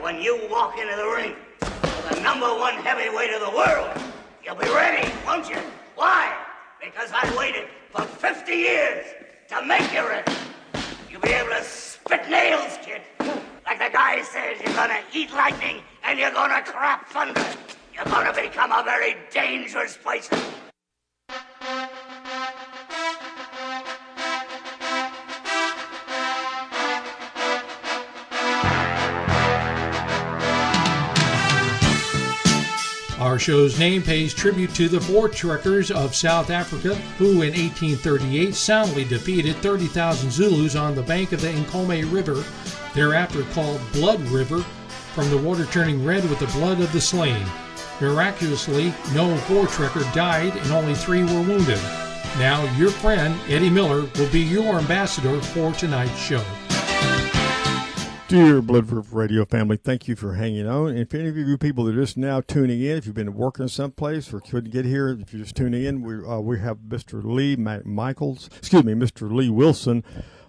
when you walk into the ring with the #1 heavyweight of the world, you'll be ready, won't you? Why? Because I waited for 50 years to make you ready. You'll be able to spit nails, kid. Like the guy says, you're gonna eat lightning and you're gonna crap thunder. You're gonna become a very dangerous person. Our show's name pays tribute to the Voortrekkers of South Africa, who in 1838 soundly defeated 30,000 Zulus on the bank of the Nkomo River, thereafter called Blood River, from the water turning red with the blood of the slain. Miraculously, no Voortrekker died and only 3 were wounded. Now, your friend, Eddie Miller, will be your ambassador for tonight's show. Dear Blood River Radio family, thank you for hanging on. And if any of you people that are just now tuning in, if you've been working someplace or couldn't get here, if you're just tuning in, we have Mr. Mr. Lee Wilson.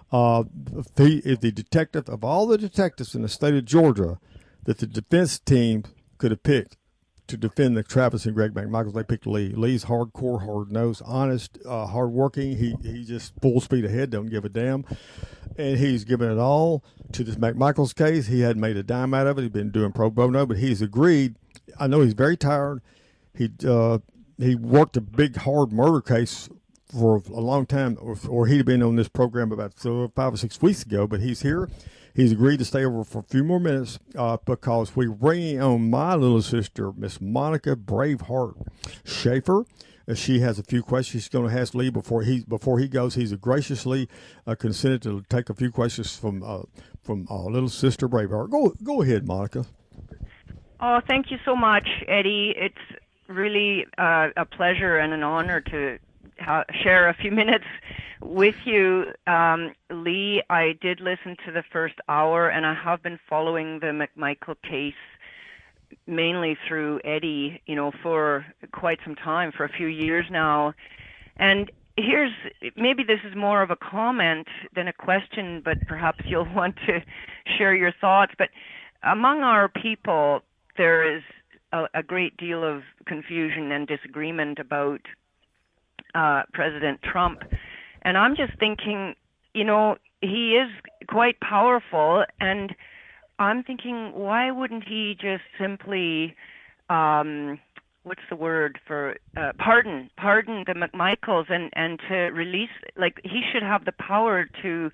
He is the detective of all the detectives in the state of Georgia that the defense team could have picked to defend the Travis and Greg McMichaels. They picked Lee. Lee's hardcore, hard-nosed, honest, hard-working. He just full speed ahead, don't give a damn. And he's given it all to this McMichaels case. He hadn't made a dime out of it. He's been doing pro bono, but he's agreed. I know he's very tired. He worked a big, hard murder case for a long time, or he'd been on this program about 5 or 6 weeks ago, but he's here. He's agreed to stay over for a few more minutes because we're bringing on my little sister, Miss Monica Braveheart Schaefer. She has a few questions she's going to ask Lee before he goes. He's graciously consented to take a few questions from little sister Braveheart. Go ahead, Monica. Oh, thank you so much, Eddie. It's really a pleasure and an honor to share a few minutes with you. Lee, I did listen to the first hour, and I have been following the McMichael case mainly through Eddie, for quite some time, for a few years now. And maybe this is more of a comment than a question, but perhaps you'll want to share your thoughts. But among our people, there is a great deal of confusion and disagreement about President Trump. And I'm just thinking, he is quite powerful, and I'm thinking, why wouldn't he just simply, what's the word for, pardon the McMichaels and to release, he should have the power to,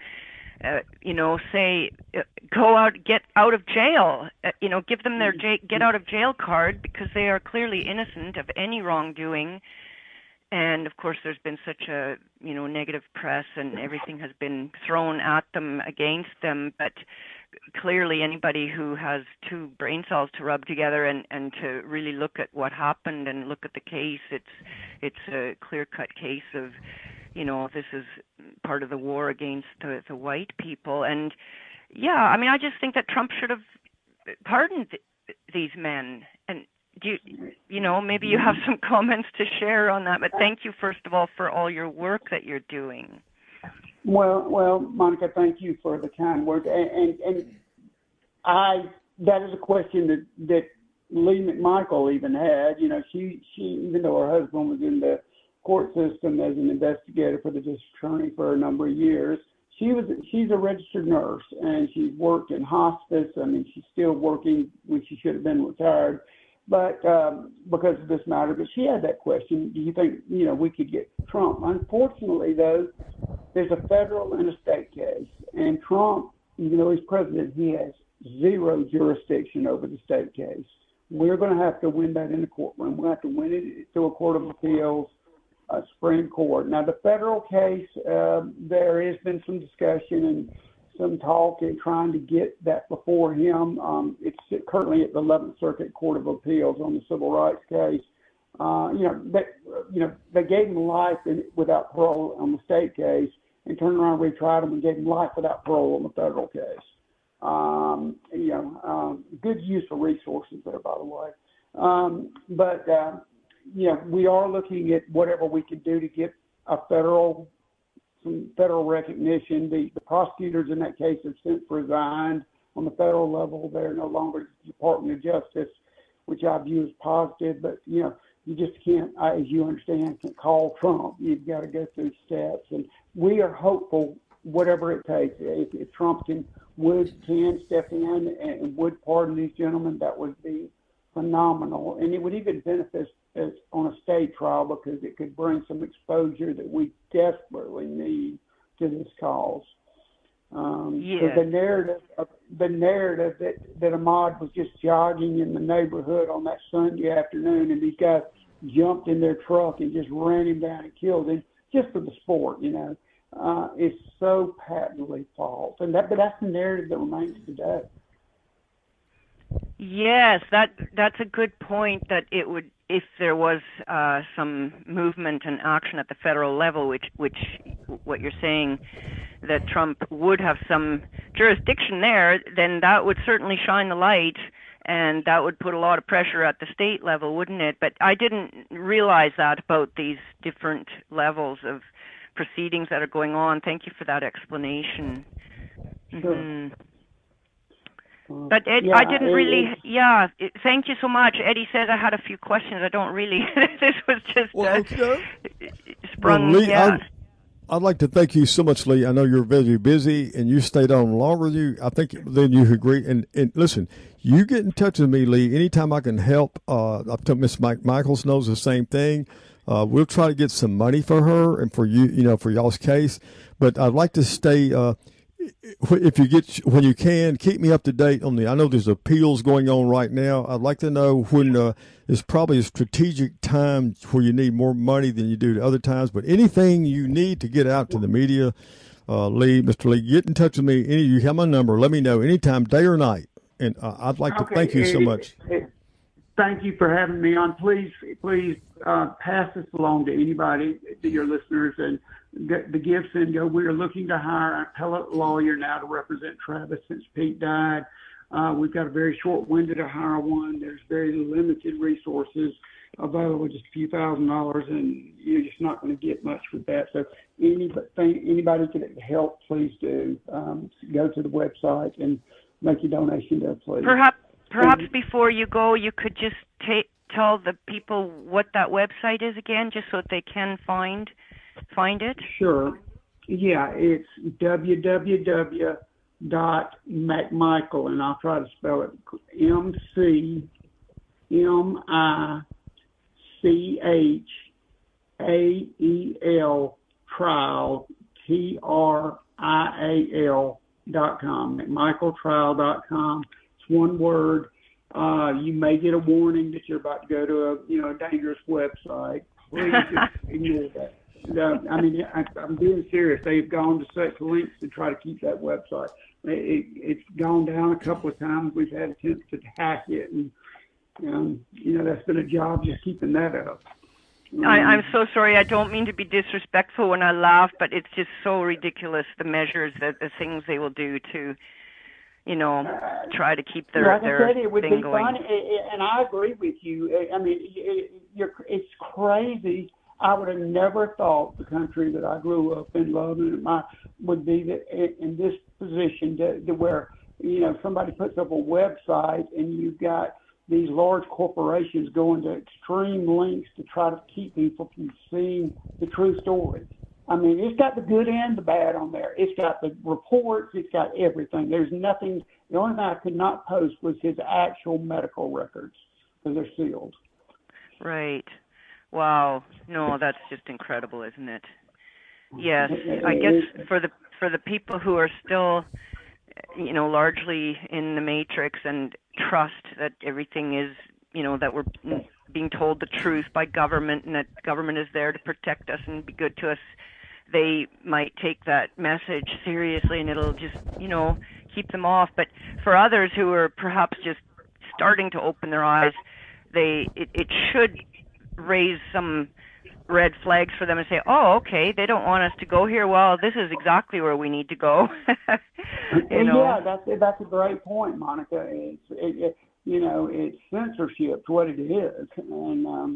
say, go out, get out of jail, give them their get out of jail card, because they are clearly innocent of any wrongdoing. And of course, there's been such a, negative press, and everything has been thrown at them, against them. But clearly, anybody who has 2 brain cells to rub together and to really look at what happened and look at the case, it's a clear-cut case of, this is part of the war against the white people. And yeah, I just think that Trump should have pardoned these men. And maybe you have some comments to share on that, but thank you, first of all, for all your work that you're doing. Well, Monica, thank you for the kind words. And that is a question that Lee McMichael even had. She even though her husband was in the court system as an investigator for the district attorney for a number of years, she's a registered nurse, and she's worked in hospice. She's still working when she should have been retired. But because of this matter, but she had that question, do you think, we could get Trump? Unfortunately, though, there's a federal and a state case. And Trump, even though he's president, he has 0 jurisdiction over the state case. We're going to have to win that in the courtroom. We'll have to win it through a court of appeals, Supreme Court. Now, the federal case, there has been some discussion and some talk in trying to get that before him. It's currently at the 11th Circuit Court of Appeals on the civil rights case. They gave him life without parole on the state case, and turned around and retried him and gave him life without parole on the federal case. Good use of resources there, by the way. We are looking at whatever we can do to get some federal recognition. The prosecutors in that case have since resigned. on the federal level. They're no longer the Department of Justice, which I view as positive. But, you just can't, as you understand, can't call Trump. You've got to go through steps. And we are hopeful, whatever it takes. If Trump can step in and would pardon these gentlemen, that would be phenomenal. And it would even benefit us on a state trial, because it could bring some exposure that we desperately need to this cause. Yeah. The narrative that Ahmaud was just jogging in the neighborhood on that Sunday afternoon, and these guys jumped in their truck and just ran him down and killed him just for the sport, is so patently false. But that's the narrative that remains today. Yes, that's a good point. That it would, if there was some movement and action at the federal level, which what you're saying, that Trump would have some jurisdiction there, then that would certainly shine the light, and that would put a lot of pressure at the state level, wouldn't it? But I didn't realize that about these different levels of proceedings that are going on. Thank you for that explanation. Sure. Mm-hmm. But Ed, I didn't really. Thank you so much. Eddie says I had a few questions. I don't really. This was just sprung. Well, Lee, I'd like to thank you so much, Lee. I know you're very busy, and you stayed on longer than you. I think then you agree. And listen, you get in touch with me, Lee, anytime I can help. I've told Miss Michaels knows the same thing. We'll try to get some money for her and for you, for y'all's case. But I'd like to stay. When you can, keep me up to date on I know there's appeals going on right now. I'd like to know when is probably a strategic time where you need more money than you do to other times. But anything you need to get out to the media, Mr. Lee, get in touch with me. You have my number. Let me know anytime, day or night. And I'd like to thank you so much. Thank you for having me on. Please pass this along to anybody, to your listeners, and the Gibson. We are looking to hire an appellate lawyer now to represent Travis since Pete died. We've got a very short window to hire one. There's very limited resources available, just a few $1,000s, and you're just not going to get much with that. So anybody can help, please do. Go to the website and make a donation there, please. Perhaps before you go, you could just tell the people what that website is again, just so that they can find it. Sure. Yeah, it's www.McMichael, and I'll try to spell it McMichael, trial, TRIAL.com, McMichaeltrial.com. It's one word. You may get a warning that you're about to go to a dangerous website. Please just ignore that. I'm being serious. They've gone to such lengths to try to keep that website. It's gone down a couple of times. We've had attempts to hack it, and that's been a job just keeping that up. I'm so sorry. I don't mean to be disrespectful when I laugh, but it's just so ridiculous, the measures, the things they will do to, try to keep their it would thing be going. Fun, and I agree with you. It's crazy. I would have never thought the country that I grew up in loving would be in this position to where somebody puts up a website and you've got these large corporations going to extreme lengths to try to keep people from seeing the true story. It's got the good and the bad on there. It's got the reports. It's got everything. There's nothing. The only thing I could not post was his actual medical records, because they're sealed. Right. Wow. No, that's just incredible, isn't it? Yes. I guess for the people who are still, largely in the matrix and trust that everything is, that we're being told the truth by government and that government is there to protect us and be good to us, they might take that message seriously and it'll just, keep them off. But for others who are perhaps just starting to open their eyes, it should raise some red flags for them and say, oh, okay, they don't want us to go here. Well, this is exactly where we need to go. Yeah, that's a great point, Monica. It's censorship, what it is, and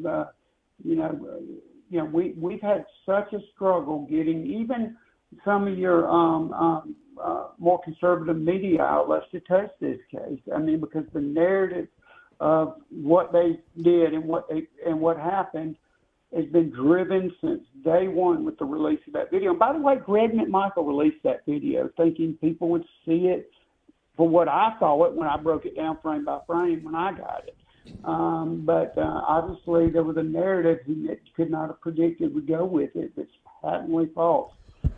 we've had such a struggle getting even some of your more conservative media outlets to touch this case. I mean, because the narrative of what they did and what happened has been driven since day one with the release of that video. And by the way, Greg McMichael released that video thinking people would see it for what I saw it when I broke it down frame by frame when I got it. But obviously there was a narrative that could not have predicted would go with it that's patently false.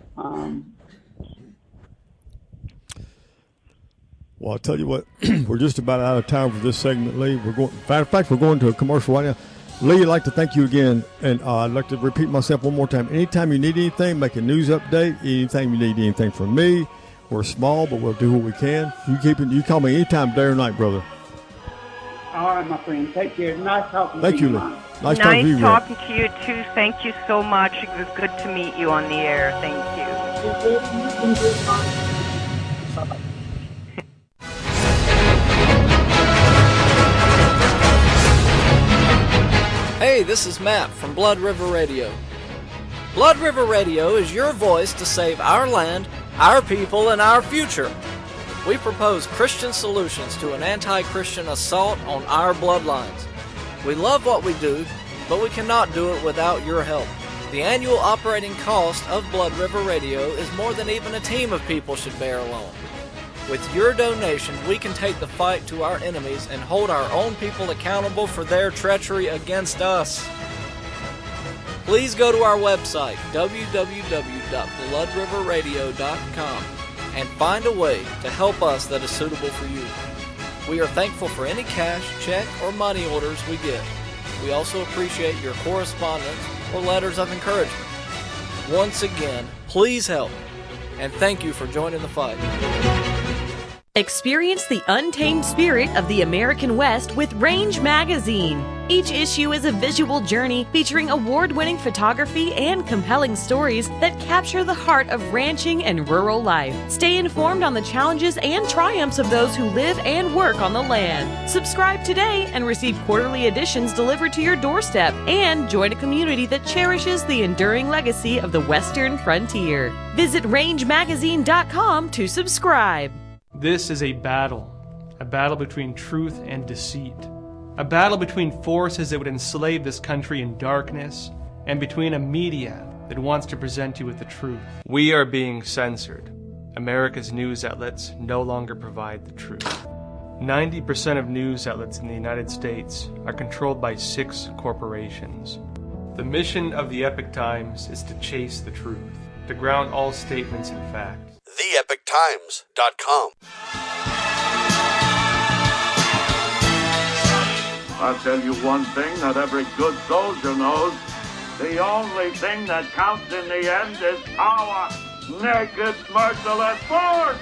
Well, I'll tell you what, we're just about out of time for this segment, Lee. We're going. Matter of fact, we're going to a commercial right now. Lee, I'd like to thank you again, and I'd like to repeat myself one more time. Anytime you need anything, make a news update. Anytime you need anything from me, we're small, but we'll do what we can. You call me anytime, day or night, brother. All right, my friend. Take care. Nice talking to you. Thank you, Lee. Nice talking to you, too. Thank you so much. It was good to meet you on the air. Thank you. Hey, this is Matt from Blood River Radio. Blood River Radio is your voice to save our land, our people, and our future. We propose Christian solutions to an anti-Christian assault on our bloodlines. We love what we do, but we cannot do it without your help. The annual operating cost of Blood River Radio is more than even a team of people should bear alone. With your donation, we can take the fight to our enemies and hold our own people accountable for their treachery against us. Please go to our website, www.bloodriverradio.com, and find a way to help us that is suitable for you. We are thankful for any cash, check, or money orders we get. We also appreciate your correspondence or letters of encouragement. Once again, please help, and thank you for joining the fight. Experience the untamed spirit of the American West with Range Magazine. Each issue is a visual journey featuring award-winning photography and compelling stories that capture the heart of ranching and rural life. Stay informed on the challenges and triumphs of those who live and work on the land. Subscribe today and receive quarterly editions delivered to your doorstep, and join a community that cherishes the enduring legacy of the Western frontier. Visit rangemagazine.com to subscribe. This is a battle between truth and deceit, a battle between forces that would enslave this country in darkness, and between a media that wants to present you with the truth. We are being censored. America's news outlets no longer provide the truth. 90% of news outlets in the United States are controlled by 6 corporations. The mission of the Epoch Times is to chase the truth, to ground all statements in fact. TheEpochTimes.com. I'll tell you one thing that every good soldier knows. The only thing that counts in the end is power. Naked, merciless force!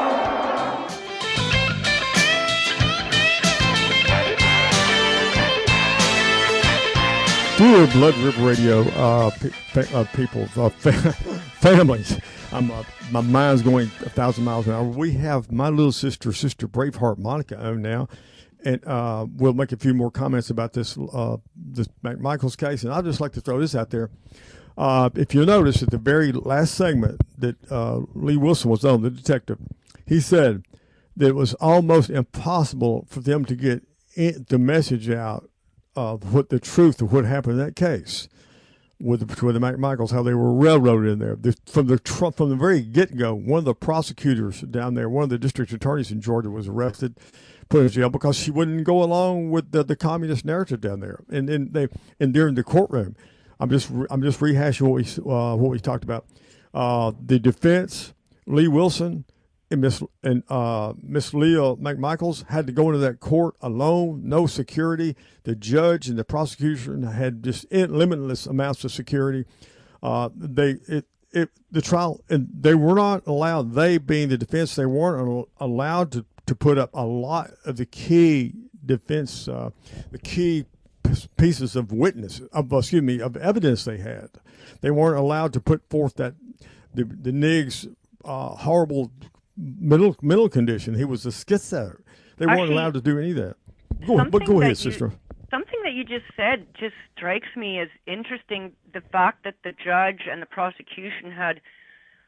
Dear Blood River Radio people, families, my mind's going 1,000 miles an hour. We have my little sister Braveheart Monica on now, and we'll make a few more comments about this McMichael's case. And I'd just like to throw this out there. If you notice at the very last segment that Lee Wilson was on, the detective, he said that it was almost impossible for them to get the message out of what the truth of what happened in that case with the McMichaels, how they were railroaded in there. From the very get-go, one of the prosecutors down there, one of the district attorneys in Georgia, was arrested, put in jail because she wouldn't go along with the communist narrative down there. And during the courtroom, I'm just rehashing what we talked about. The defense, Lee Wilson, and Miss Leah McMichaels had to go into that court alone, no security. The judge and the prosecution had just limitless amounts of security. The trial, and they were not allowed. They being the defense, they weren't allowed to put up a lot of the key defense, the key pieces of of evidence they had. They weren't allowed to put forth that the NIG's horrible mental condition. He was a schizo. They weren't allowed to do any of that. Go ahead, sister. Something that you just said just strikes me as interesting. The fact that the judge and the prosecution had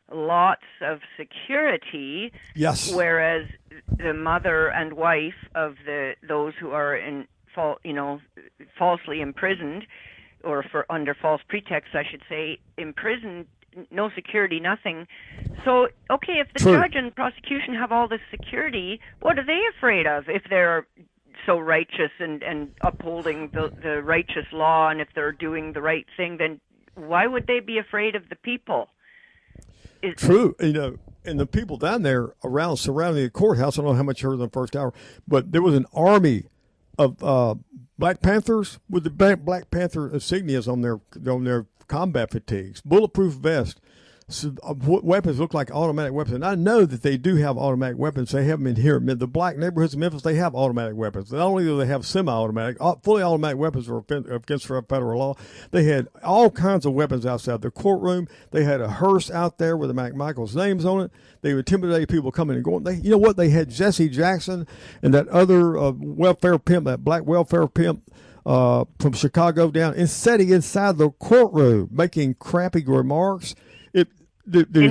lots of security. Yes. Whereas the mother and wife of those who are falsely imprisoned, or under false pretext, I should say, imprisoned, no security, nothing. So, okay, if the judge and prosecution have all this security, what are they afraid of if they're so righteous and upholding the righteous law, and if they're doing the right thing, then why would they be afraid of the people? True. And the people down there surrounding the courthouse, I don't know how much you heard in the first hour, but there was an army of Black Panthers with the Black Panther insignias on their combat fatigues, bulletproof vests. So, weapons look like automatic weapons. And I know that they do have automatic weapons. They have them in here. The black neighborhoods of Memphis, they have automatic weapons. Not only do they have semi-automatic, fully automatic weapons are against federal law. They had all kinds of weapons outside the courtroom. They had a hearse out there with the McMichaels names on it. They intimidated people coming and going. You know what? They had Jesse Jackson and that other welfare pimp, that black welfare pimp, from Chicago down and sitting inside the courtroom making crappy remarks. In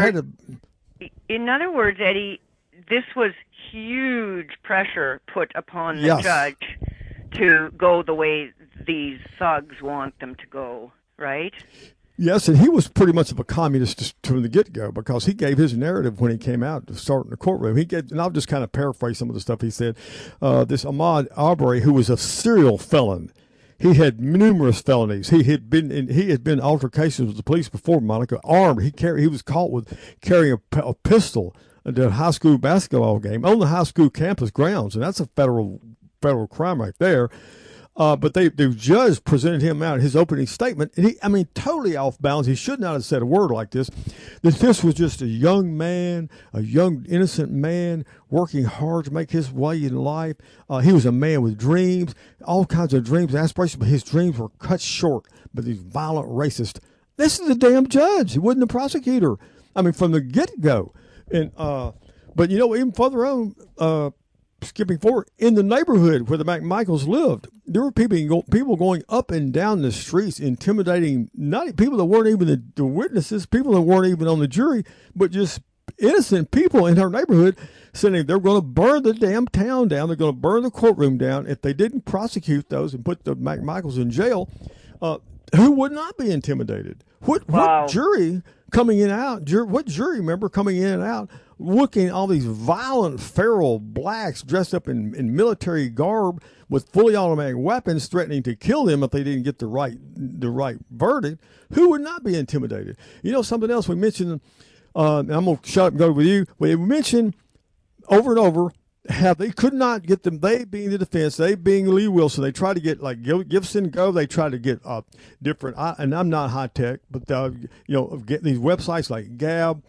other words, Eddie, this was huge pressure put upon the judge to go the way these thugs want them to go, right? Yes, and he was pretty much of a communist from the get-go because he gave his narrative when he came out to start in the courtroom. And I'll just kind of paraphrase some of the stuff he said. This Ahmaud Arbery, who was a serial felon, he had numerous felonies. He had been in altercations with the police before, Monica, armed. He was caught with carrying a pistol at a high school basketball game on the high school campus grounds, and that's a federal crime right there. But the judge presented him out in his opening statement, and totally off bounds. He should not have said a word like this. That this was just a young man, a young innocent man working hard to make his way in life. He was a man with dreams, all kinds of dreams, aspirations, but his dreams were cut short by these violent racists. This is the damn judge. He wasn't the prosecutor. From the get-go. And but even further on, skipping forward, in the neighborhood where the McMichaels lived, there were people going up and down the streets, intimidating not people that weren't even the witnesses, people that weren't even on the jury, but just innocent people in her neighborhood, saying they're going to burn the damn town down. They're going to burn the courtroom down if they didn't prosecute those and put the McMichaels in jail. Who would not be intimidated? What jury coming in and out? What jury member coming in and out? Looking at all these violent, feral blacks dressed up in military garb with fully automatic weapons, threatening to kill them if they didn't get the right verdict. Who would not be intimidated? Something else we mentioned. And I'm gonna shut up and go with you. We mentioned over and over how they could not get them. They being the defense, they being Lee Wilson. They tried to get like Gibson Go. They tried to get different. And I'm not high tech, but get these websites like Gab.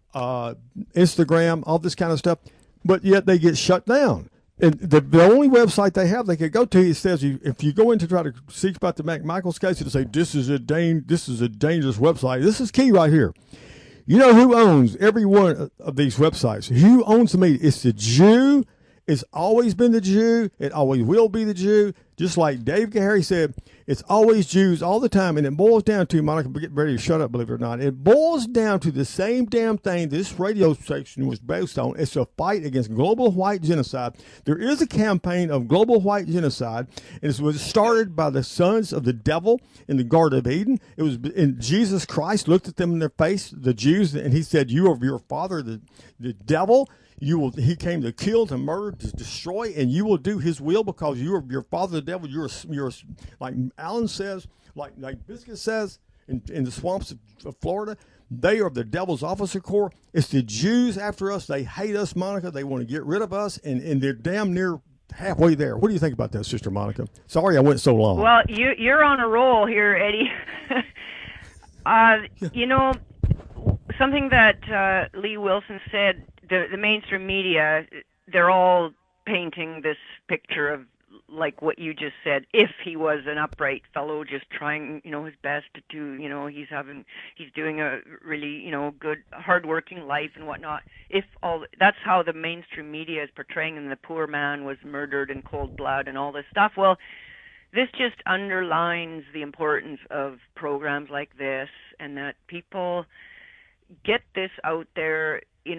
Instagram, all this kind of stuff, but yet they get shut down. And the only website they have they could go to, it says if you go in to try to seek about the McMichaels case, it'll say this is a dangerous website. This is key right here. You know who owns every one of these websites? Who owns the media? It's the Jew. It's always been the Jew. It always will be the Jew. Just like Dave Gahary said, it's always Jews all the time. And it boils down to, Monica, get ready to shut up, believe it or not. It boils down to the same damn thing this radio station was based on. It's a fight against global white genocide. There is a campaign of global white genocide. And it was started by the sons of the devil in the Garden of Eden. It was in Jesus Christ looked at them in their face, the Jews, and he said, you are your father, the devil. He came to kill, to murder, to destroy, and you will do his will because you are your father, the devil. You're like Alan says, like Biscuit says in the swamps of Florida. They are the devil's officer corps. It's the Jews after us. They hate us, Monica. They want to get rid of us, and they're damn near halfway there. What do you think about that, Sister Monica? Sorry I went so long. Well, you're on a roll here, Eddie. Something that Lee Wilson said. The mainstream media, they're all painting this picture of like what you just said. If he was an upright fellow, just trying, his best to do, he's doing a really, good, hardworking life and whatnot. That's how the mainstream media is portraying him. The poor man was murdered in cold blood and all this stuff. Well, this just underlines the importance of programs like this, and that people get this out there,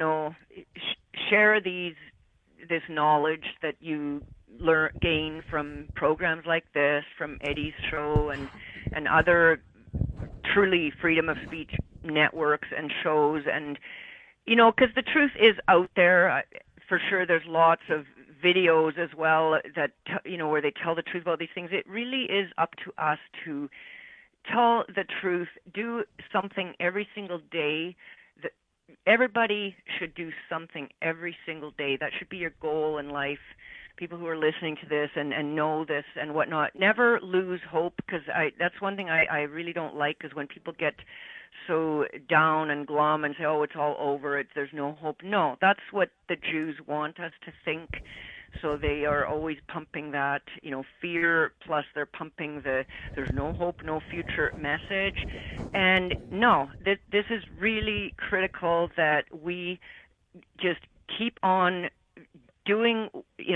share this knowledge that you gain from programs like this, from Eddie's show and other truly freedom of speech networks and shows, and because the truth is out there. For sure, there's lots of videos as well that where they tell the truth about these things. It really is up to us to tell the truth, do something every single day. Everybody should do something every single day. That should be your goal in life. People who are listening to this and know this and whatnot, never lose hope, because that's one thing I really don't like, is when people get so down and glum and say, oh, it's all over, there's no hope. No, that's what the Jews want us to think. So they are always pumping that, fear, plus they're pumping there's no hope, no future message. And no, this is really critical that we just keep on doing,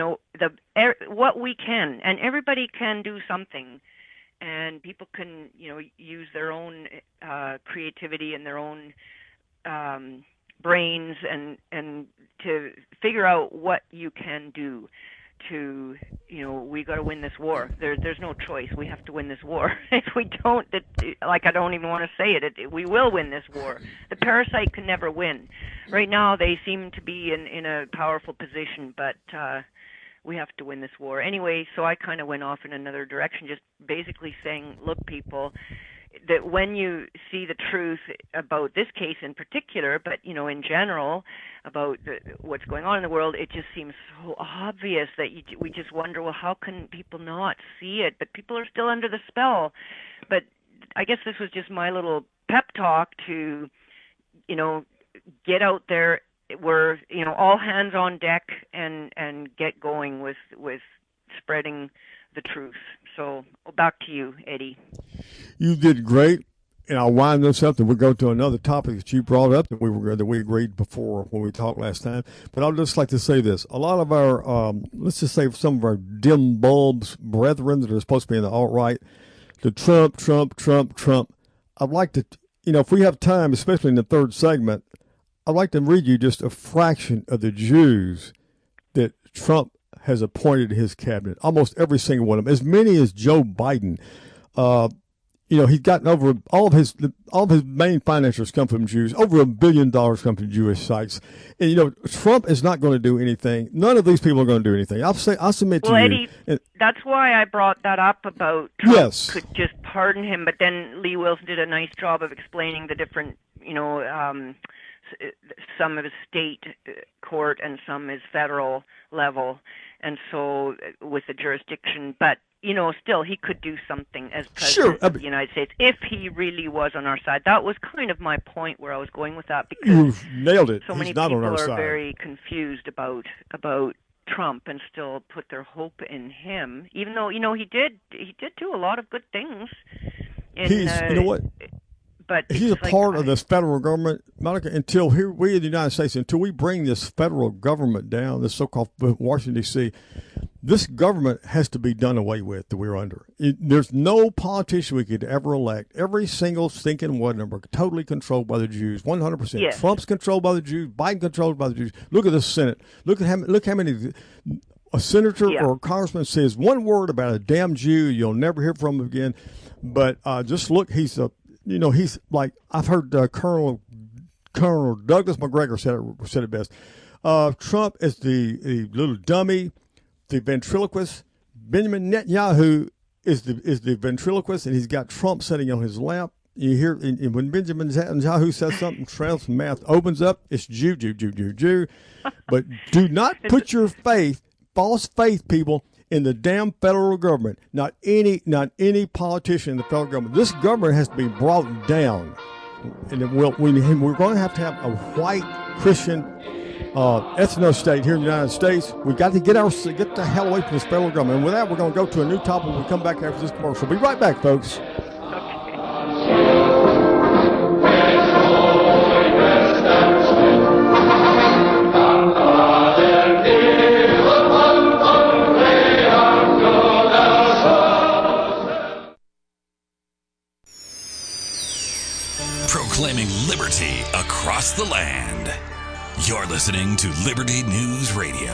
what we can. And everybody can do something. And people can, use their own creativity and their own brains and to figure out what you can do to, we got to win this war. There's no choice. We have to win this war. If we don't, I don't even want to say it, we will win this war. The parasite can never win. Right now, they seem to be in a powerful position, but we have to win this war. Anyway, so I kind of went off in another direction, just basically saying, look, people, that when you see the truth about this case in particular, but, in general, about what's going on in the world, it just seems so obvious that we just wonder, well, how can people not see it? But people are still under the spell. But I guess this was just my little pep talk to, get out there. We're, all hands on deck and get going with spreading the truth. So back to you, Eddie. You did great, and I'll wind this up, and we'll go to another topic that you brought up that we agreed before when we talked last time. But I'd just like to say this: a lot of our, let's just say, some of our dim bulbs brethren that are supposed to be in the alt-right, the Trump. I'd like to, if we have time, especially in the third segment, I'd like to read you just a fraction of the Jews that Trump has appointed his cabinet. Almost every single one of them, as many as Joe Biden. He's gotten over all of his main financiers come from Jews. Over $1 billion come from Jewish sites. And Trump is not going to do anything. None of these people are going to do anything. I'll submit to you. Eddie, that's why I brought that up about Trump could just pardon him. But then Lee Wilson did a nice job of explaining the different, some of his state court and some is federal level, and so with the jurisdiction. But still, he could do something as president of the United States if he really was on our side. That was kind of my point where I was going with that, because you've nailed it. So many people are very confused about Trump and still put their hope in him, even though he did do a lot of good things. You know what? But he's a part of this federal government, Monica, until we in the United States, until we bring this federal government down, this so-called Washington, D.C., this government has to be done away with that we're under. There's no politician we could ever elect. Every single stinking one number totally controlled by the Jews, 100%. Yes. Trump's controlled by the Jews. Biden controlled by the Jews. Look at the Senate. Look how many a senator or a congressman says one word about a damn Jew, you'll never hear from him again. But just look, he's like, I've heard Colonel Douglas McGregor said it best. Trump is the little dummy, the ventriloquist. Benjamin Netanyahu is the ventriloquist, and he's got Trump sitting on his lap. You hear when Benjamin Netanyahu says something, Trump's mouth opens up. It's Jew. But do not put your false faith, people, in the damn federal government. Not any politician in the federal government. This government has to be brought down, and we're going to have a white Christian ethno-state here in the United States. We got to get the hell away from this federal government. And with that, we're going to go to a new topic when we come back after this commercial. We'll be right back, folks. proclaiming liberty across the land. You're listening to Liberty News Radio.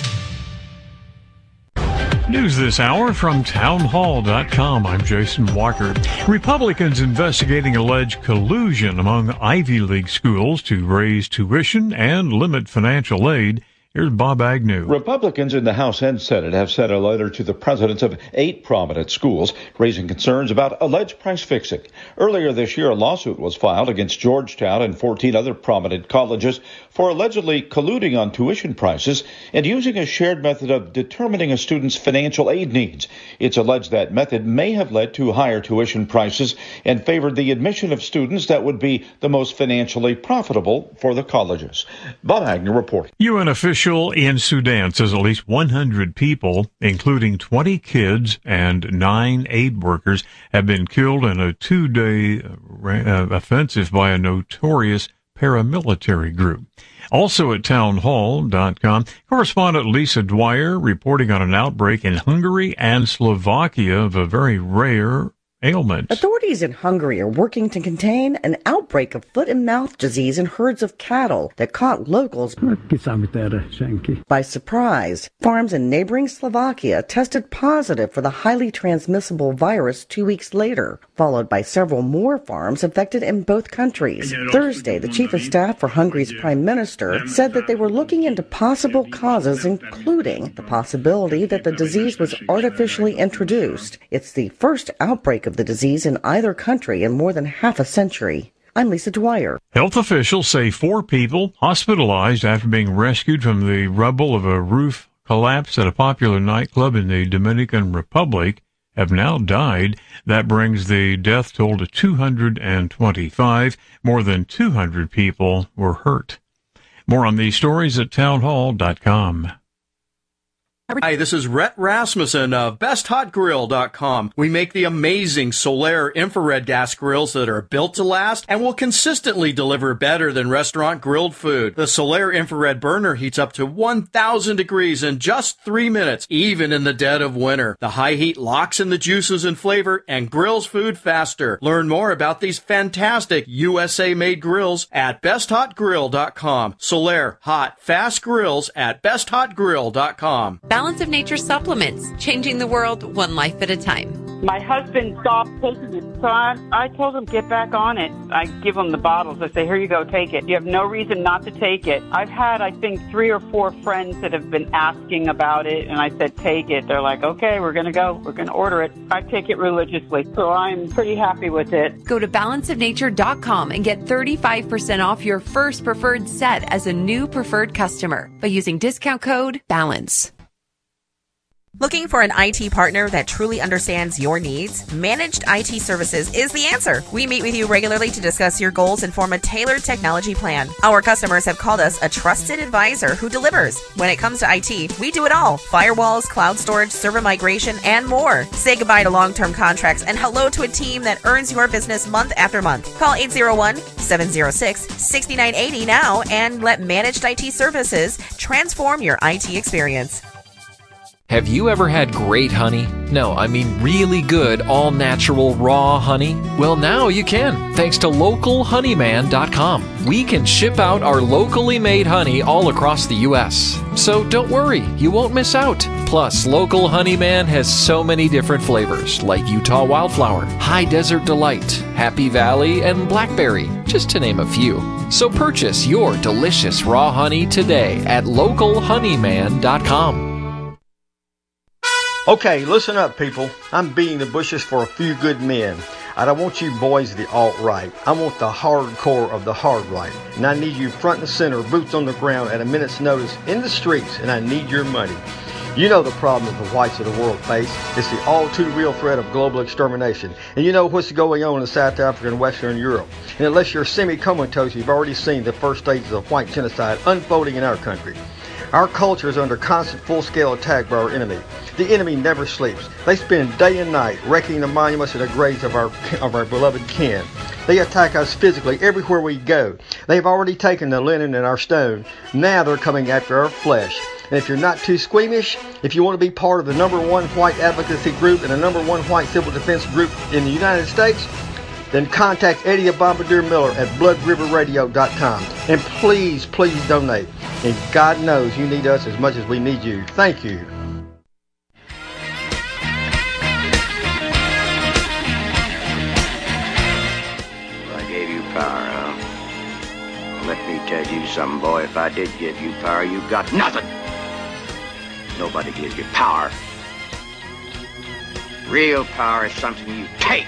News this hour from townhall.com. I'm Jason Walker. Republicans investigating alleged collusion among Ivy League schools to raise tuition and limit financial aid. Here's Bob Agnew. Republicans in the House and Senate have sent a letter to the presidents of 8 prominent schools, raising concerns about alleged price fixing. Earlier this year, a lawsuit was filed against Georgetown and 14 other prominent colleges for allegedly colluding on tuition prices and using a shared method of determining a student's financial aid needs. It's alleged that method may have led to higher tuition prices and favored the admission of students that would be the most financially profitable for the colleges. Bob Agnew reporting. UN official in Sudan says at least 100 people, including 20 kids and 9 aid workers, have been killed in a 2-day offensive by a notorious paramilitary group. Also at townhall.com, correspondent Lisa Dwyer reporting on an outbreak in Hungary and Slovakia of a very rare ailment. Authorities in Hungary are working to contain an outbreak of foot and mouth disease in herds of cattle that caught locals by surprise. Farms in neighboring Slovakia tested positive for the highly transmissible virus 2 weeks later, followed by several more farms affected in both countries. Thursday, the chief of staff for Hungary's prime minister said that they were looking into possible causes, including the possibility that the disease was artificially introduced. It's the first outbreak of the disease in either country in more than half a century. I'm Lisa Dwyer. Health officials say 4 people hospitalized after being rescued from the rubble of a roof collapse at a popular nightclub in the Dominican Republic have now died. That brings the death toll to 225. More than 200 people were hurt. More on these stories at townhall.com. Hi, this is Rhett Rasmussen of BestHotGrill.com. We make the amazing Solaire infrared gas grills that are built to last and will consistently deliver better than restaurant grilled food. The Solaire infrared burner heats up to 1,000 degrees in just 3 minutes, even in the dead of winter. The high heat locks in the juices and flavor and grills food faster. Learn more about these fantastic USA-made grills at BestHotGrill.com. Solaire hot, fast grills at BestHotGrill.com. Balance of Nature supplements, changing the world one life at a time. My husband stopped taking it, so I told him, get back on it. I give him the bottles. I say, here you go, take it. You have no reason not to take it. I've had, I think, 3 or 4 friends that have been asking about it, and I said, take it. They're like, okay, we're going to go. We're going to order it. I take it religiously, so I'm pretty happy with it. Go to balanceofnature.com and get 35% off your first preferred set as a new preferred customer by using discount code BALANCE. Looking for an IT partner that truly understands your needs? Managed IT Services is the answer. We meet with you regularly to discuss your goals and form a tailored technology plan. Our customers have called us a trusted advisor who delivers. When it comes to IT, we do it all. Firewalls, cloud storage, server migration, and more. Say goodbye to long-term contracts and hello to a team that earns your business month after month. Call 801-706-6980 now and let Managed IT Services transform your IT experience. Have you ever had great honey? No, I mean really good, all-natural, raw honey? Well, now you can, thanks to LocalHoneyman.com. We can ship out our locally made honey all across the U.S. So don't worry, you won't miss out. Plus, Local Honeyman has so many different flavors, like Utah Wildflower, High Desert Delight, Happy Valley, and Blackberry, just to name a few. So purchase your delicious raw honey today at LocalHoneyman.com. Okay, listen up, people. I'm beating the bushes for a few good men. I don't want you boys the alt-right. I want the hardcore of the hard right. And I need you front and center, boots on the ground at a minute's notice in the streets, and I need your money. You know the problem that the whites of the world face. It's the all-too-real threat of global extermination. And you know what's going on in South Africa and Western Europe. And unless you're semi-comatose, you've already seen the first stages of white genocide unfolding in our country. Our culture is under constant full-scale attack by our enemy. The enemy never sleeps. They spend day and night wrecking the monuments and the graves of our beloved kin. They attack us physically everywhere we go. They've already taken the linen and our stone. Now they're coming after our flesh. And if you're not too squeamish, if you want to be part of the #1 white advocacy group and the #1 white civil defense group in the United States, then contact Eddie Bombardier Miller at bloodriverradio.com. And please, please donate. And God knows you need us as much as we need you. Thank you. I gave you power, huh? Let me tell you something, boy. If I did give you power, you got nothing. Nobody gives you power. Real power is something you take.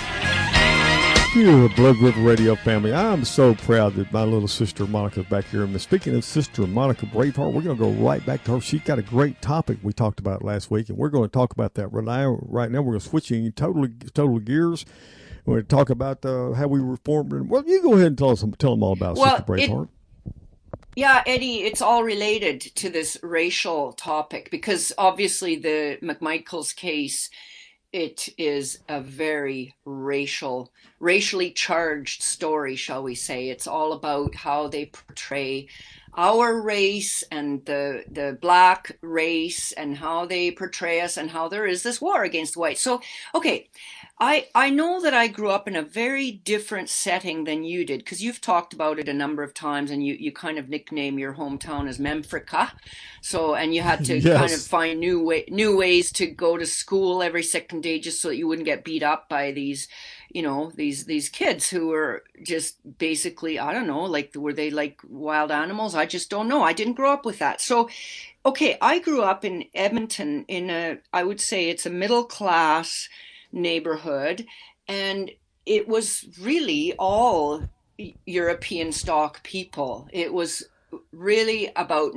Dear Blood River Radio family, I'm so proud that my little sister Monica's back here. And speaking of Sister Monica Braveheart, we're going to go right back to her. She's got a great topic we talked about last week, and we're going to talk about that right now. We're going to switch total gears. We're going to talk about how we reformed. Well, you go ahead and tell them all about Sister Braveheart. Yeah, Eddie, it's all related to this racial topic because obviously the McMichaels case, it is a very racially charged story, shall we say. It's all about how they portray our race and the black race and how they portray us and how there is this war against whites. So, okay, I know that I grew up in a very different setting than you did because you've talked about it a number of times and you kind of nickname your hometown as Memphrica. So, and you had to kind of find new ways to go to school every second day just so that you wouldn't get beat up by these, these kids who were just basically, I don't know, like, were they like wild animals? I just don't know. I didn't grow up with that. So, okay, I grew up in Edmonton I would say it's a middle class neighborhood, and it was really all European stock people. It was really about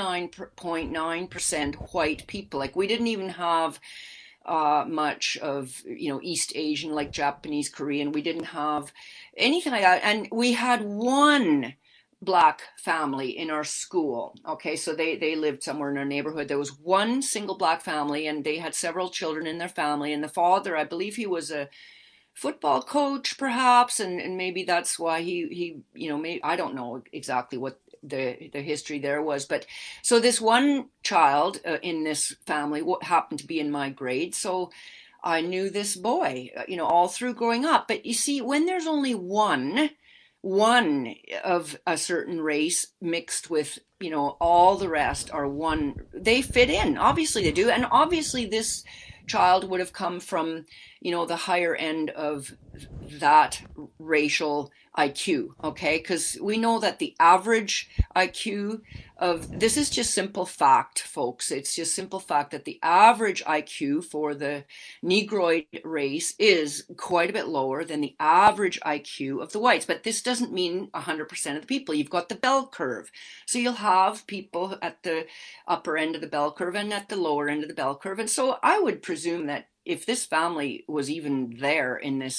99.9% white people. Like, we didn't even have much of East Asian, like Japanese, Korean. We didn't have anything like that, and we had one black family in our school. Okay, so they lived somewhere in our neighborhood. There was one single black family, and they had several children in their family, and the father, I believe he was a football coach perhaps, and maybe that's why he maybe, I don't know exactly what the history there was, but so this one child in this family happened to be in my grade, so I knew this boy all through growing up. But you see, when there's only one of a certain race mixed with, all the rest are one, they fit in. Obviously they do. And obviously this child would have come from, the higher end of that racial IQ, okay? Because we know that the average IQ this is just simple fact, folks. It's just simple fact that the average IQ for the Negroid race is quite a bit lower than the average IQ of the whites. But this doesn't mean 100% of the people. You've got the bell curve. So you'll have people at the upper end of the bell curve and at the lower end of the bell curve. And so I would presume that if this family was even there in this,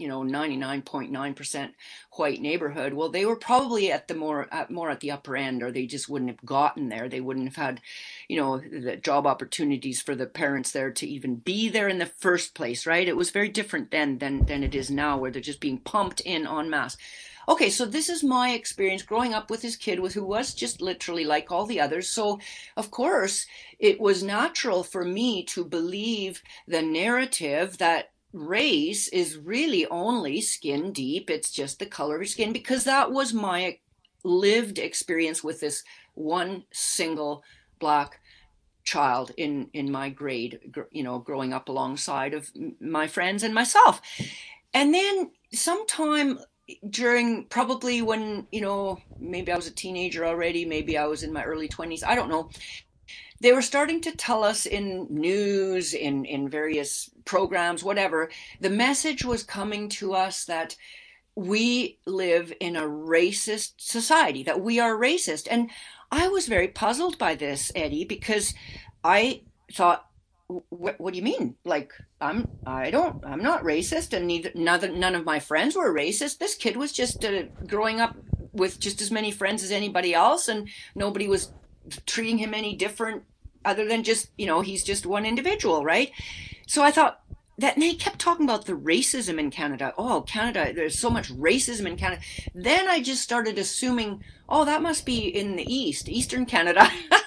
99.9% white neighborhood, well, they were probably at more at the upper end, or they just wouldn't have gotten there. They wouldn't have had, the job opportunities for the parents there to even be there in the first place, right? It was very different then than it is now, where they're just being pumped in en masse. Okay, so this is my experience growing up with this kid who was just literally like all the others. So, of course, it was natural for me to believe the narrative that race is really only skin deep. It's just the color of your skin, because that was my lived experience with this one single black child in my grade, growing up alongside of my friends and myself. And then sometime during, probably when, maybe I was a teenager already, maybe I was in my early 20s, I don't know, they were starting to tell us in news, in various programs, whatever, the message was coming to us that we live in a racist society, that we are racist. And I was very puzzled by this, Eddie, because I thought, what do you mean? Like, I'm not racist, and none of my friends were racist. This kid was just growing up with just as many friends as anybody else, and nobody was treating him any different other than just, he's just one individual, right? So I thought that, and they kept talking about the racism in Canada. Oh, Canada, there's so much racism in Canada. Then I just started assuming, oh, that must be in the Eastern Canada.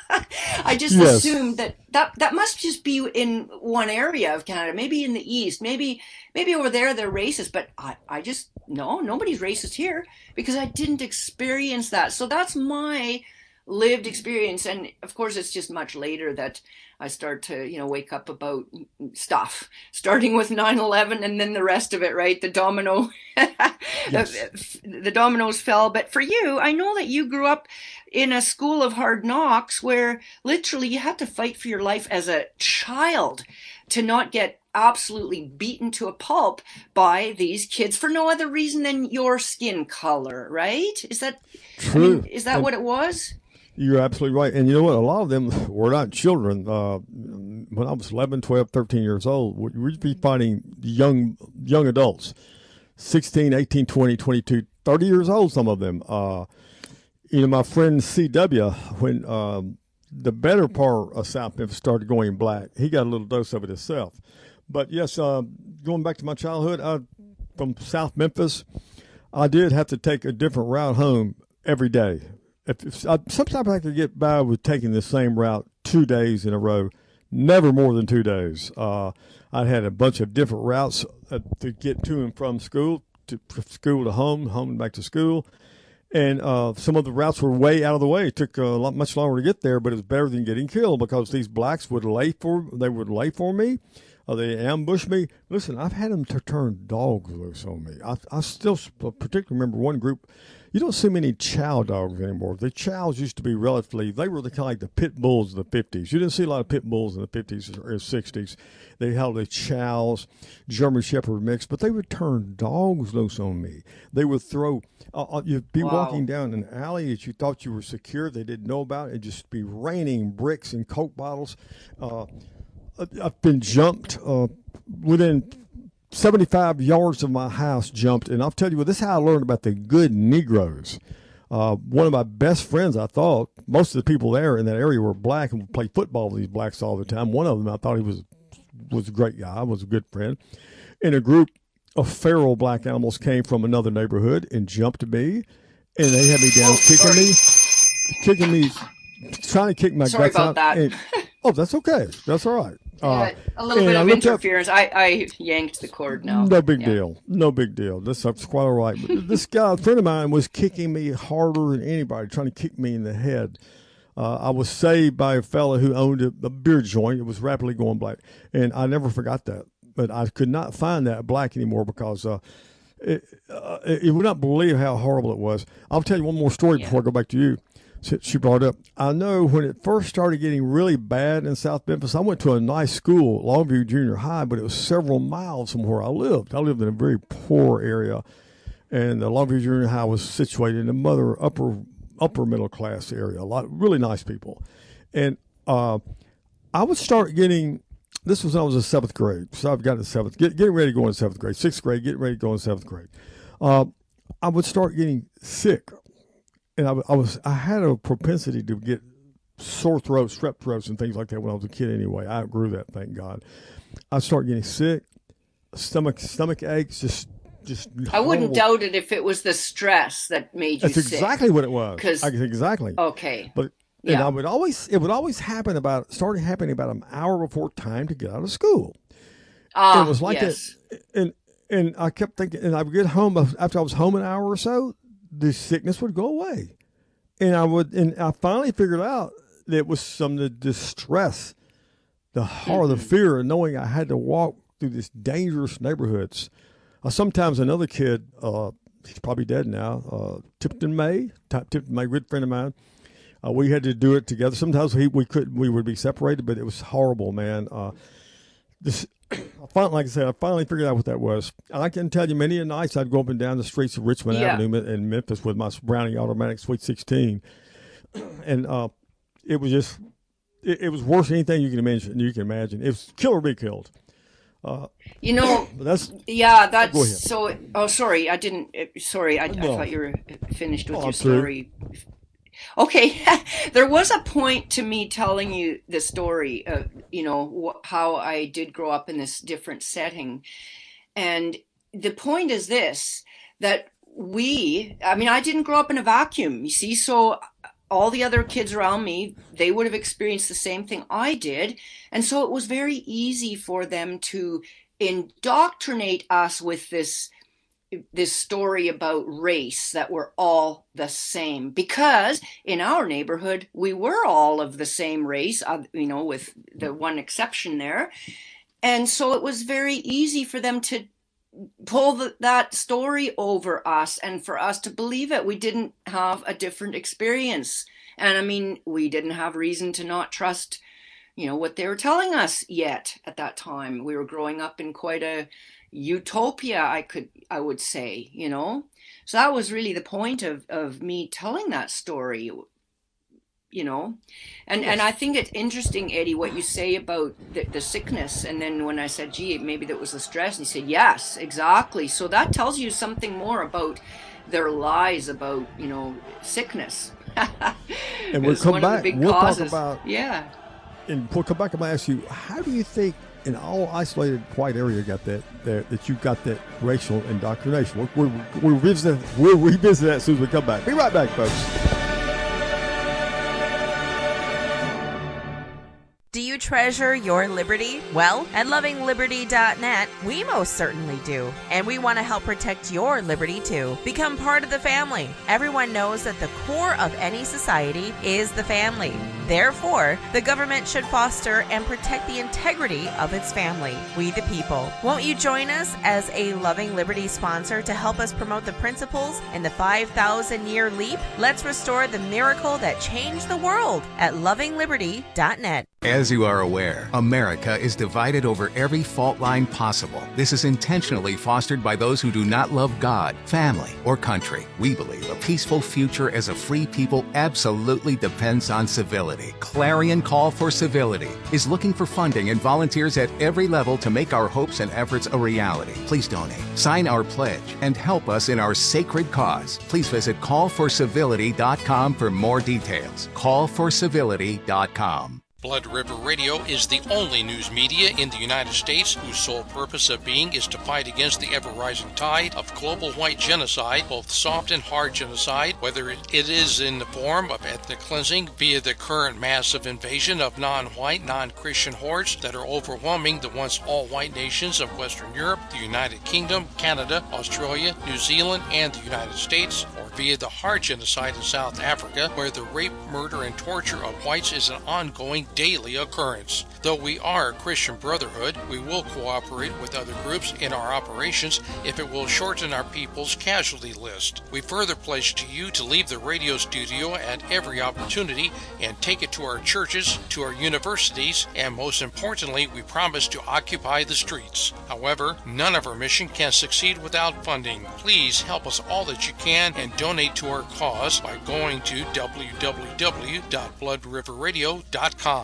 I just assumed that must just be in one area of Canada, maybe in the east, maybe over there they're racist, but I just, no, nobody's racist here because I didn't experience that. So that's my lived experience. And of course, it's just much later that I start to, wake up about stuff, starting with 9/11 and then the rest of it, right? The domino, the dominoes fell. But for you, I know that you grew up in a school of hard knocks where literally you had to fight for your life as a child to not get absolutely beaten to a pulp by these kids for no other reason than your skin color, right? Is that true? Is that what it was? You're absolutely right. And you know what? A lot of them were not children. When I was 11, 12, 13 years old, we'd be fighting young adults, 16, 18, 20, 22, 30 years old, some of them. My friend C.W., when the better part of South Memphis started going black, he got a little dose of it himself. But yes, going back to my childhood, from South Memphis, I did have to take a different route home every day. Sometimes I could get by with taking the same route 2 days in a row, never more than 2 days. I had a bunch of different routes to get to and from school, to home and back to school. And some of the routes were way out of the way. It took much longer to get there, but it was better than getting killed because these blacks would lay for me. They ambushed me. Listen, I've had them to turn dogs loose on me. I still particularly remember one group. You don't see many chow dogs anymore. The chows used to be they were kind of like the pit bulls of the 50s. You didn't see a lot of pit bulls in the 50s or 60s. They held the chows, German Shepherd mix, but they would turn dogs loose on me. They would throw, you'd be walking down an alley that you thought you were secure, they didn't know about, it'd just be raining bricks and Coke bottles. I've been jumped within 75 yards of my house, jumped. And I'll tell you what, this is how I learned about the good Negroes. One of my best friends, I thought, most of the people there in that area were black and would play football with these blacks all the time. One of them, I thought he was a great guy, was a good friend. And a group of feral black animals came from another neighborhood and jumped me. And they had me down, kicking me, trying to kick my Sorry guts about out. that. That's okay. That's all right. A little bit of interference. I yanked the cord now. No big deal. No big deal. That's quite all right. But this guy, a friend of mine, was kicking me harder than anybody, trying to kick me in the head. I was saved by a fellow who owned a beer joint. It was rapidly going black. And I never forgot that. But I could not find that black anymore because you would not believe how horrible it was. I'll tell you one more story before I go back to you. She brought up, I know when it first started getting really bad in South Memphis, I went to a nice school, Longview Junior High, but it was several miles from where I lived. I lived in a very poor area, and the Longview Junior High was situated in a upper middle class area. A lot really nice people, and I would start getting. This was when I was in 7th grade, so I've got to 7th, getting ready to go in 7th grade, 6th grade, getting ready to go in 7th grade. I would start getting sick. And I had a propensity to get sore throats, strep throats, and things like that when I was a kid. Anyway, I outgrew that, thank God. I started getting sick, stomach aches, just. I wouldn't doubt it if it was the stress that made you sick. That's exactly what it was. Exactly. Okay. But it would always happen started happening about an hour before time to get out of school. It was like that, and I kept thinking, and I would get home after I was home an hour or so. The sickness would go away. And I finally figured out that it was some of the distress, the horror, the fear of knowing I had to walk through these dangerous neighborhoods. Sometimes another kid, he's probably dead now, Tipton May, good friend of mine, we had to do it together. Sometimes we would be separated, but it was horrible, man. Like I said, I finally figured out what that was. I can tell you many a nights I'd go up and down the streets of Richmond Avenue in Memphis with my Browning automatic Sweet 16. And it was just, it was worse than anything you can imagine. It was kill or be killed. That's so, sorry, I thought you were finished with your story. Okay, there was a point to me telling you the story of, how I did grow up in this different setting. And the point is this, that I didn't grow up in a vacuum, you see, so all the other kids around me, they would have experienced the same thing I did. And so it was very easy for them to indoctrinate us with this story about race, that we're all the same, because in our neighborhood we were all of the same race, with the one exception there. And so it was very easy for them to pull that story over us and for us to believe it. We didn't have a different experience, and I mean, we didn't have reason to not trust what they were telling us yet at that time. We were growing up in quite a utopia, I would say, so that was really the point of me telling that story, and I think it's interesting, Eddie, what you say about the sickness. And then when I said, gee, maybe that was the stress, and you said, yes, exactly. So that tells you something more about their lies about sickness. And we'll come back, we'll talk about, yeah, and we'll come back and ask you, how do you think in all isolated white area that you got that racial indoctrination? We'll revisit that as soon as we come back. Be right back, folks. Do you treasure your liberty? Well, at lovingliberty.net, we most certainly do. And we want to help protect your liberty too. Become part of the family. Everyone knows that the core of any society is the family. Therefore, the government should foster and protect the integrity of its family, we the people. Won't you join us as a Loving Liberty sponsor to help us promote the principles in the 5,000-year leap? Let's restore the miracle that changed the world at lovingliberty.net. As you are aware, America is divided over every fault line possible. This is intentionally fostered by those who do not love God, family, or country. We believe a peaceful future as a free people absolutely depends on civility. Clarion Call for Civility is looking for funding and volunteers at every level to make our hopes and efforts a reality. Please donate, sign our pledge, and help us in our sacred cause. Please visit callforcivility.com for more details. Callforcivility.com. Blood River Radio is the only news media in the United States whose sole purpose of being is to fight against the ever-rising tide of global white genocide, both soft and hard genocide, whether it is in the form of ethnic cleansing via the current massive invasion of non-white, non-Christian hordes that are overwhelming the once all-white nations of Western Europe, the United Kingdom, Canada, Australia, New Zealand, and the United States, or via the hard genocide in South Africa, where the rape, murder, and torture of whites is an ongoing daily occurrence. Though we are a Christian brotherhood, we will cooperate with other groups in our operations if it will shorten our people's casualty list. We further pledge to you to leave the radio studio at every opportunity and take it to our churches, to our universities, and most importantly, we promise to occupy the streets. However, none of our mission can succeed without funding. Please help us all that you can and donate to our cause by going to www.bloodriverradio.com.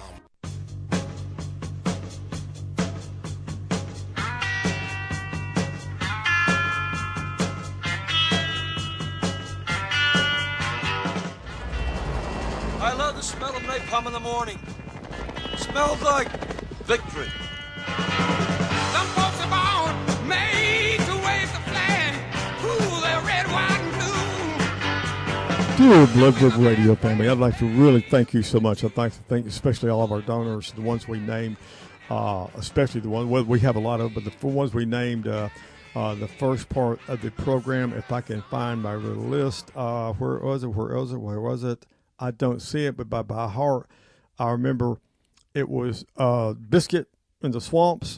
I love the smell of napalm in the morning. It smells like victory. Some folks are born made to wave the flag. Ooh, they're red, white, and blue. Dear Blood River Radio family, I'd like to really thank you so much. I'd like to thank especially all of our donors, the ones we named, especially the ones, well, we have a lot of, but the ones we named the first part of the program. If I can find my little list, where was it? I don't see it, but by heart, I remember it was Biscuit in the Swamps,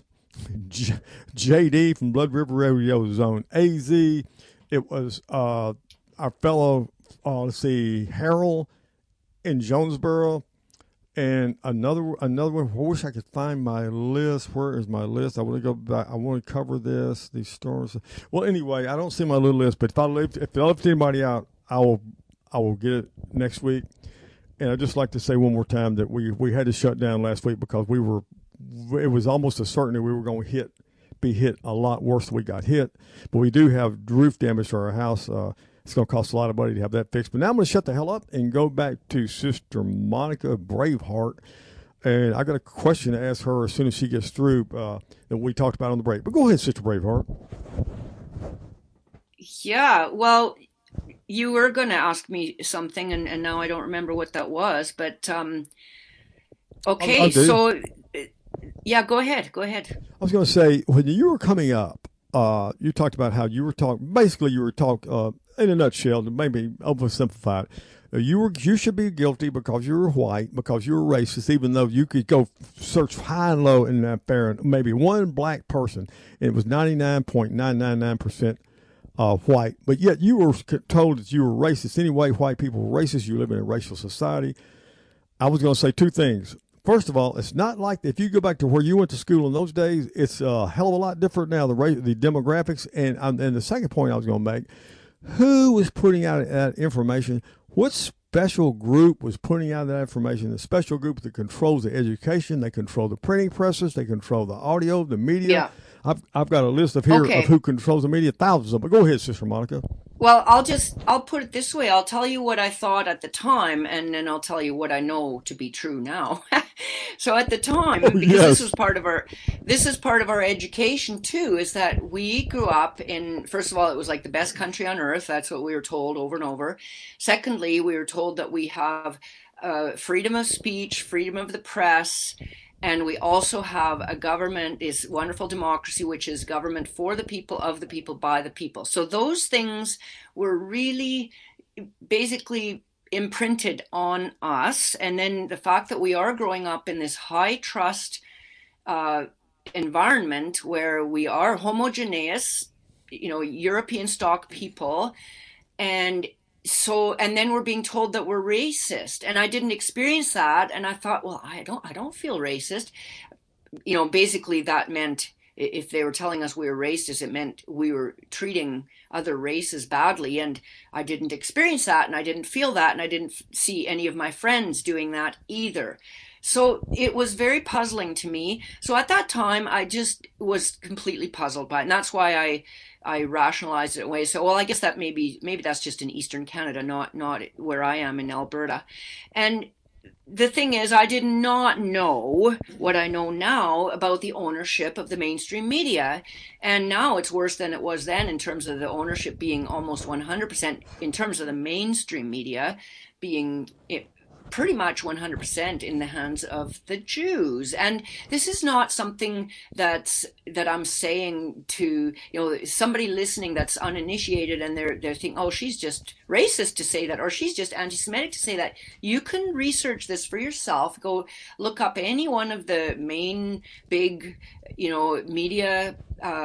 JD from Blood River Radio Zone AZ. It was our fellow, Harold in Jonesboro, and another one. I wish I could find my list. Where is my list? I want to go back. I want to cover these storms. Well, anyway, I don't see my little list, but if I left anybody out, I will get it next week. And I'd just like to say one more time that we had to shut down last week because it was almost a certainty we were going to be hit a lot worse than we got hit. But we do have roof damage to our house. It's going to cost a lot of money to have that fixed. But now I'm going to shut the hell up and go back to Sister Monica Braveheart. And I got a question to ask her as soon as she gets through that we talked about on the break. But go ahead, Sister Braveheart. Yeah, well, you were going to ask me something, and now I don't remember what that was, but okay, so yeah, go ahead. I was going to say, when you were coming up, you talked about how you were in a nutshell, to maybe oversimplify it, you should be guilty because you were white, because you were racist, even though you could go search high and low in that fair, maybe one black person, and it was 99.999% white, but yet you were told that you were racist. Anyway, white people were racist. You live in a racial society. I was going to say two things. First of all, it's not like if you go back to where you went to school in those days, it's a hell of a lot different now, the demographics. And the second point I was going to make, who was putting out that information? What special group was putting out that information? The special group that controls the education, they control the printing presses, they control the audio, the media. Yeah. I've got a list of who controls the media, thousands of them. But go ahead, Sister Monica. Well, I'll put it this way. I'll tell you what I thought at the time, and then I'll tell you what I know to be true now. So at the time, because this is part of our education too, is that we grew up in, first of all, it was like the best country on earth. That's what we were told over and over. Secondly, we were told that we have freedom of speech, freedom of the press, and we also have a government, is wonderful democracy, which is government for the people, of the people, by the people. So those things were really basically imprinted on us. And then the fact that we are growing up in this high trust environment where we are homogeneous, European stock people, and then we're being told that we're racist, and I didn't experience that, and I thought, well, I don't feel racist. Basically that meant, if they were telling us we were racist, it meant we were treating other races badly, and I didn't experience that, and I didn't feel that, and I didn't see any of my friends doing that either. So it was very puzzling to me. So at that time, I just was completely puzzled by it, and that's why I rationalized it in a way. So, well, I guess that maybe that's just in Eastern Canada, not where I am in Alberta. And the thing is, I did not know what I know now about the ownership of the mainstream media. And now it's worse than it was then, in terms of the ownership being almost 100%, in terms of the mainstream media being pretty much 100% in the hands of the Jews. And this is not something that I'm saying to, somebody listening that's uninitiated, and they're thinking, oh, she's just racist to say that, or she's just anti-Semitic to say that. You can research this for yourself. Go look up any one of the main big, media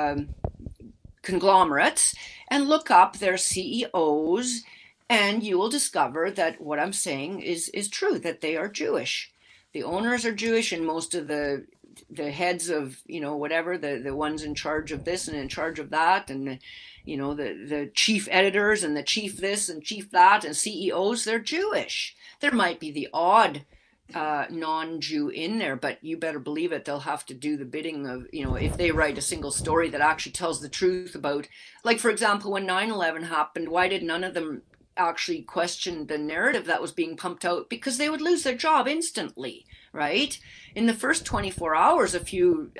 conglomerates and look up their CEOs, and you will discover that what I'm saying is true, that they are Jewish. The owners are Jewish, and most of the heads of, whatever, the ones in charge of this and in charge of that, and the chief editors and the chief this and chief that and CEOs, they're Jewish. There might be the odd non-Jew in there, but you better believe it, they'll have to do the bidding of, if they write a single story that actually tells the truth about, like, for example, when 9/11 happened, why did none of them actually question the narrative that was being pumped out? Because they would lose their job instantly, right? In the first 24 hours, a few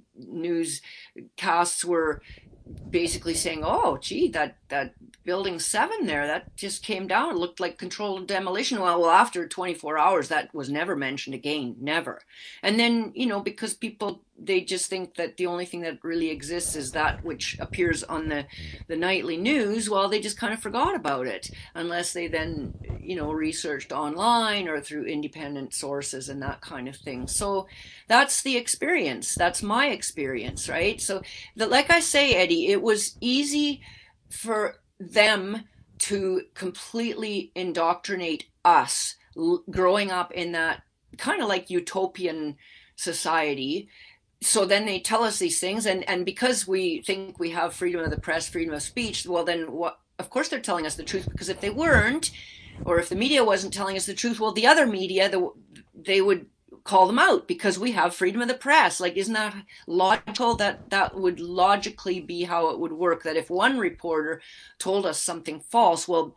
newscasts were basically saying, oh, gee, that building 7 there, that just came down. It looked like controlled demolition. Well, after 24 hours, that was never mentioned again, never. And then, because people, they just think that the only thing that really exists is that which appears on the nightly news. Well, they just kind of forgot about it, unless they then, researched online or through independent sources and that kind of thing. So that's the experience. That's my experience, right? So like I say, Eddie, it was easy for them to completely indoctrinate us growing up in that kind of like utopian society. So then they tell us these things, and because we think we have freedom of the press, freedom of speech, well then what? Of course they're telling us the truth, because if they weren't, or if the media wasn't telling us the truth, well, the other media, they would call them out, because we have freedom of the press. Like, isn't that logical? That would logically be how it would work, that if one reporter told us something false, well,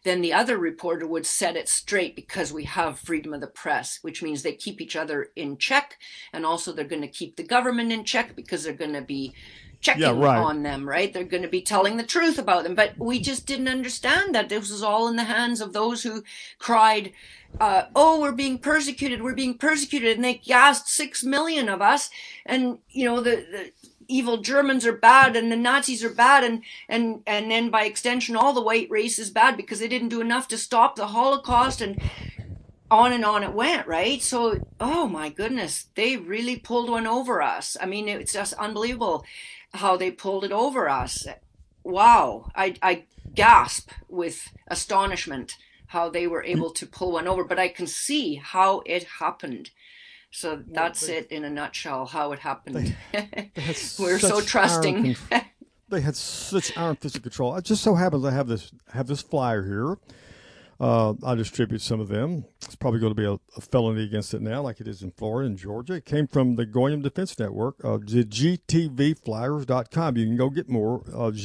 then the other reporter would set it straight because we have freedom of the press, which means they keep each other in check. And also they're going to keep the government in check because they're going to be checking on them, right? They're going to be telling the truth about them. But we just didn't understand that this was all in the hands of those who cried, oh, we're being persecuted. And they gassed 6 million of us. And, the evil Germans are bad and the Nazis are bad. And then by extension, all the white race is bad because they didn't do enough to stop the Holocaust, and on it went, right? So, oh my goodness, they really pulled one over us. I mean, it's just unbelievable how they pulled it over us. Wow. I gasp with astonishment how they were able to pull one over, but I can see how it happened. So that's it in a nutshell, how it happened. We're so trusting. They had such iron fist control. It just so happens I have this flyer here. I distribute some of them. It's probably going to be a felony against it now, like it is in Florida and Georgia. It came from the Goyam Defense Network, GTVflyers.com. You can go get more,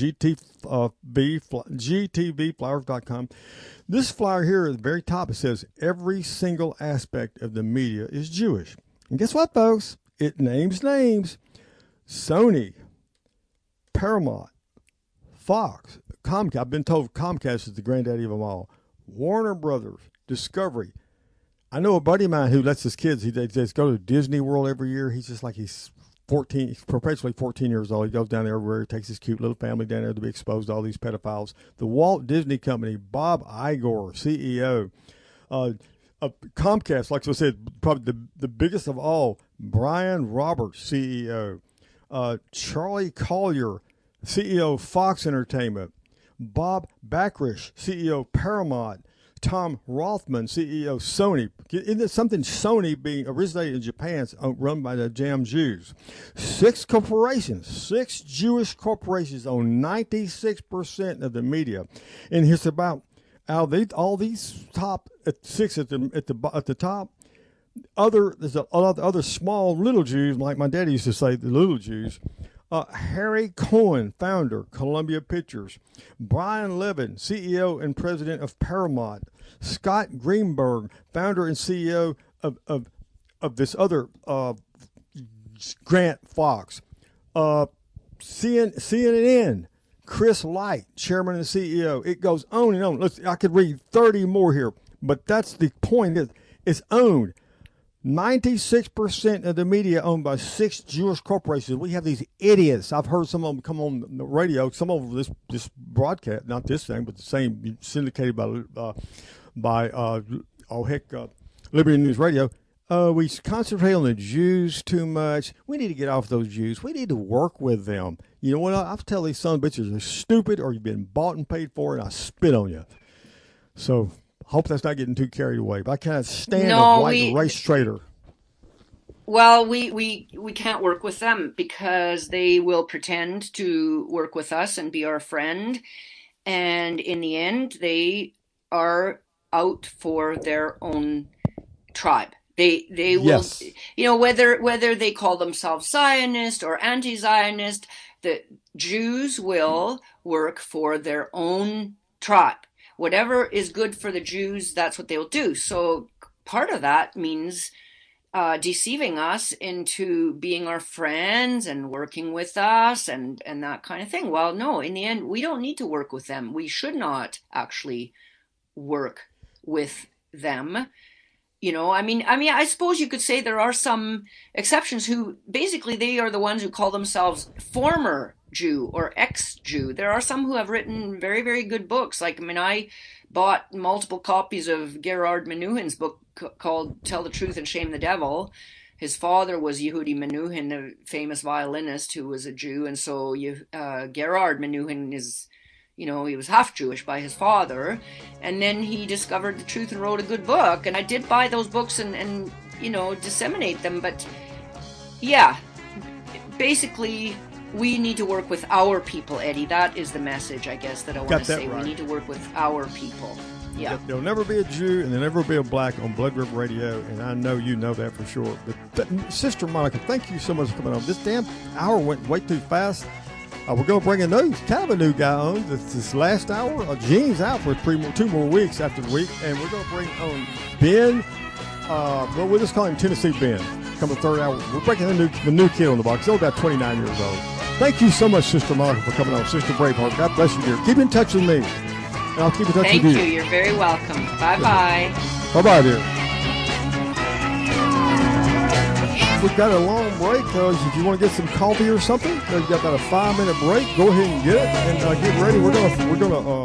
GTVflyers.com. This flyer here at the very top, it says, every single aspect of the media is Jewish. And guess what, folks? It names names. Sony, Paramount, Fox, Comcast. I've been told Comcast is the granddaddy of them all. Warner Brothers, Discovery. I know a buddy of mine who lets his kids, they just go to Disney World every year. He's just like he's 14, he's perpetually 14 years old. He goes down there everywhere. He takes his cute little family down there to be exposed to all these pedophiles. The Walt Disney Company, Bob Iger, CEO. Comcast, like I said, probably the biggest of all, Brian Roberts, CEO. Charlie Collier, CEO of Fox Entertainment. Bob Bachrach, CEO Paramount. Tom Rothman, CEO Sony. Isn't it something, Sony being originated in Japan, run by the damn Jews? 6 Jewish corporations own 96% of the media. And here's about all these top 6 at the top. There's a lot of other small little Jews, like my daddy used to say, the little Jews. Harry Cohen, founder, Columbia Pictures. Brian Levin, CEO and president of Paramount. Scott Greenberg, founder and CEO of this other Grant Fox. CNN, Chris Light, chairman and CEO. It goes on and on. I could read 30 more here, but that's the point. It's owned. 96% of the media owned by 6 Jewish corporations. We have these idiots. I've heard some of them come on the radio. Some of them this broadcast, not this thing, but the same, syndicated by Liberty News Radio. We concentrate on the Jews too much. We need to get off those Jews. We need to work with them. You know what? I'll tell these son of bitches, are stupid, or you've been bought and paid for, and I spit on you. So hope that's not getting too carried away. But I can't stand a white race traitor. Well, we can't work with them because they will pretend to work with us and be our friend. And in the end, they are out for their own tribe. They will, whether they call themselves Zionist or anti-Zionist, the Jews will work for their own tribe. Whatever is good for the Jews, that's what they'll do. So part of that means deceiving us into being our friends and working with us and that kind of thing. Well, no, in the end, we don't need to work with them. We should not actually work with them. I suppose you could say there are some exceptions who basically they are the ones who call themselves former Jew or ex-Jew. There are some who have written very, very good books. I bought multiple copies of Gerard Menuhin's book called Tell the Truth and Shame the Devil. His father was Yehudi Menuhin, a famous violinist who was a Jew. And so Gerard Menuhin is, he was half Jewish by his father. And then he discovered the truth and wrote a good book. And I did buy those books and disseminate them. But yeah, basically, we need to work with our people, Eddie. That is the message, I guess, that I want to say. Right. We need to work with our people. Yeah. There'll never be a Jew and there'll never be a black on Blood River Radio, and I know you know that for sure. But Sister Monica, thank you so much for coming on. This damn hour went way too fast. We're going to bring kind of a new guy on this last hour. Gene's out for 2 more weeks after the week, and we're going to bring on Ben. Well, we'll just call him Tennessee Ben. Coming third hour. We're breaking the new kid on the box. He's only about 29 years old. Thank you so much, Sister Monica, for coming on. Sister Braveheart, God bless you, dear. Keep in touch with me, and I'll keep in touch with you. Thank you. You're very welcome. Bye-bye. Bye-bye, dear. We've got a long break. If you want to get some coffee or something, we've got about a 5-minute break. Go ahead and get it and get ready. We're gonna